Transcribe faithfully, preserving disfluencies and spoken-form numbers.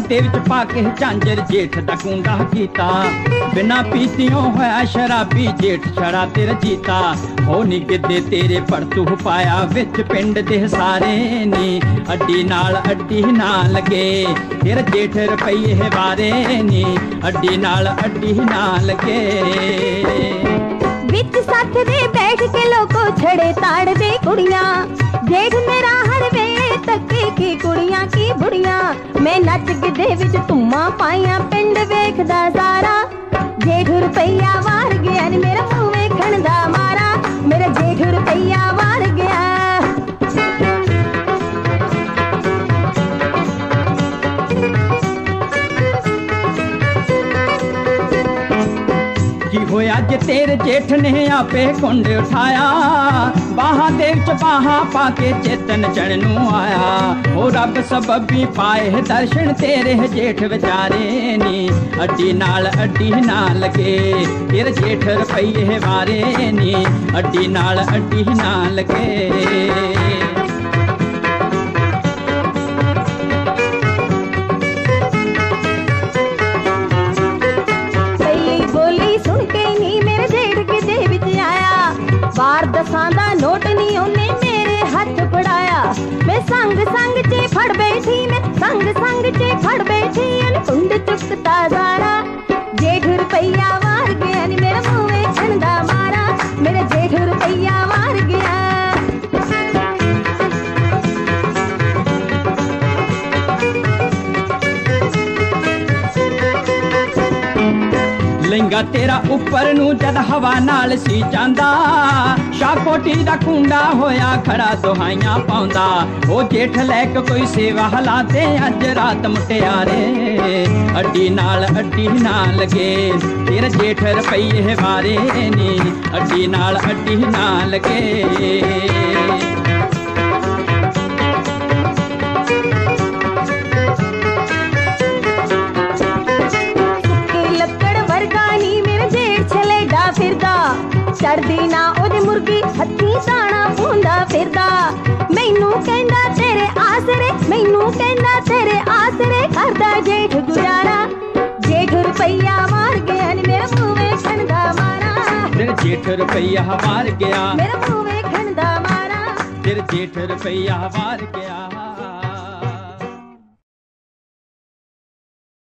ਦੇ ਵਿੱਚ ਪਾ ਕੇ ਝਾਂਜਰ ਜੇਠ ਦਾ ਕੁੰਡਾ ਕੀਤਾ। ਬਿਨਾ ਪੀਤਿਓਂ ਹੋਇਆ ਸ਼ਰਾਬੀ ਜੇਠ ਛੜਾ ਤੇ ਰਜੀਤਾ। ਹੋ ਨੀ ਗਿੱਧੇ ਤੇਰੇ ਪੜਤੂ ਪਾਇਆ ਵਿੱਚ ਪਿੰਡ ਦੇ ਸਾਰੇ ਨੀ। ਅੱਡੀ ਨਾਲ ਅੱਡੀ ਨਾ ਲੱਗੇ ਤੇਰਾ ਜੇਠ ਰੁਪਈਏ ਵਾਰੇ ਨੀ। ਅੱਡੀ ਨਾਲ ਅੱਡੀ ਨਾ ਲੱਗੇ। ਵਿੱਚ ਸੱਥ ਦੇ ਬੈਠ ਕੇ ਲੋਕੋ ਛੜੇ ਤਾੜਦੇ ਕੁੜੀਆਂ। ਜੇਠ ਮੇਰਾ ਹਰ ਵੇਲੇ ਤੱਕੇ ਕੀ ਕੁੜੀਆਂ ਕੀ ਬੁੜੀਆਂ। ਮੈਂ ਨੱਚ ਗਿੱਧੇ ਵਿੱਚ ਧੁੰਮਾਂ ਪਾਈਆਂ ਪਿੰਡ ਵੇਖਦਾ ਸਾਰਾ। ਜੇਠ ਰੁਪਈਆ ਵਾਰ ਗਿਆ ਨੀ ਮੇਰਾ ਮੂੰਹ ਵੇਖਣ ਦਾ ਮਾਰਾ। ਮੇਰਾ ਜੇਠ ਰੁਪਈਆ ਵਾਰ ਗਿਆ। ਹੋਇਆ ਜੇ ਤੇਰੇ ਜੇਠ ਨੇ ਆਪੇ ਕੁੰਡ ਉਠਾਇਆ। ਬਾਹਾਂ ਦੇ ਵਿੱਚ ਬਾਹਾਂ ਪਾ ਕੇ ਚੇਤਨ ਚੜ੍ਹਨ ਨੂੰ ਆਇਆ। ਉਹ ਰੱਬ ਸਬੱਬੀ ਪਾਏ ਦਰਸ਼ਨ ਤੇਰੇ ਜੇਠ ਵਿਚਾਰੇ ਨੀ। ਅੱਡੀ ਨਾਲ ਅੱਡੀ ਨਾ ਲੱਗੇ ਤੇਰੇ ਜੇਠ ਰੁਪਈਏ ਵਾਰੇ ਨੀ। ਅੱਡੀ ਨਾਲ ਅੱਡੀ ਨਾ ਲੱਗੇ। ਬਾਰ ਦਸਾਂ ਦਾ ਨੋਟ ਨੀ ਉਹਨੇ ਮੇਰੇ ਹੱਥ ਫੜਾਇਆ। ਮੈਂ ਸੰਗ ਸੰਗ ਚ ਫੜ ਬੈਠੀ ਮੈਂ ਸੰਗ ਸੰਗ ਚ ਫੜ ਬੈਠੀ। ਅਨ ਕੁੰਡ ਚੁੱਕਤਾ ਸਾਰਾ। ਜੇਠ ਰੁਪਈਆ ਵਾਰ ਗਿਆ ਨੀ ਮੇਰਾ ਮੂੰਹ ਵੇਖਣ ਦਾ ਮਾਰਾ। ਮੇਰਾ ਜੇਠ ਰੁਪਈਆ ਵਾਰ ਗਿਆ। ਲਹਿੰਗਾ ਤੇਰਾ ਉੱਪਰ ਨੂੰ ਜਦ ਹਵਾ ਨਾਲ ਸੀ ਜਾਂਦਾ। ਸ਼ਾਕੋਟੀ ਦਾ ਕੁੰਡਾ ਹੋਇਆ ਖੜਾ ਦੁਹਾਈਆਂ ਪਾਉਂਦਾ। ਉਹ ਜੇਠ ਲੈ ਕੇ ਕੋਈ ਸੇਵਾ ਹਲਾਤੇ ਅੱਜ ਰਾਤ ਮੁਟਿਆਰੇ। ਅੱਡੀ ਨਾਲ ਅੱਡੀ ਨਾ ਲੱਗੇ ਤੇਰਾ ਜੇਠ ਰੁਪਈਏ ਵਾਰੇ ਨੀ। ਅੱਡੀ ਨਾਲ ਅੱਡੀ ਨਾ ਲੱਗੇ। ਚੜਦੀ ਨਾ ਉਹਦੇ ਮੁਰਗੀ ਹੱਥੀਂ ਦਾਣਾ ਪਾਉਂਦਾ ਫਿਰਦਾ। ਮੈਨੂੰ ਕਹਿੰਦਾ ਤੇਰੇ ਆਸਰੇ ਮੈਨੂੰ ਕਹਿੰਦਾ ਤੇਰੇ ਆਸਰੇ ਕਰਦਾ ਜੇਠ ਗੁਜ਼ਾਰਾ। ਜੇਠ ਰੁਪਈਆ ਵਾਰ ਗਿਆ ਨੀ ਮੇਰਾ ਮੂੰਹ ਵੇਖਣ ਦਾ ਮਾਰਾ। ਤੇਰਾ ਜੇਠ ਰੁਪਈਆ ਵਾਰ ਗਿਆ ਮੇਰਾ ਮੂੰਹ ਵੇਖਣ ਦਾ ਮਾਰਾ। ਤੇਰਾ ਜੇਠ ਰੁਪਈਆ ਵਾਰ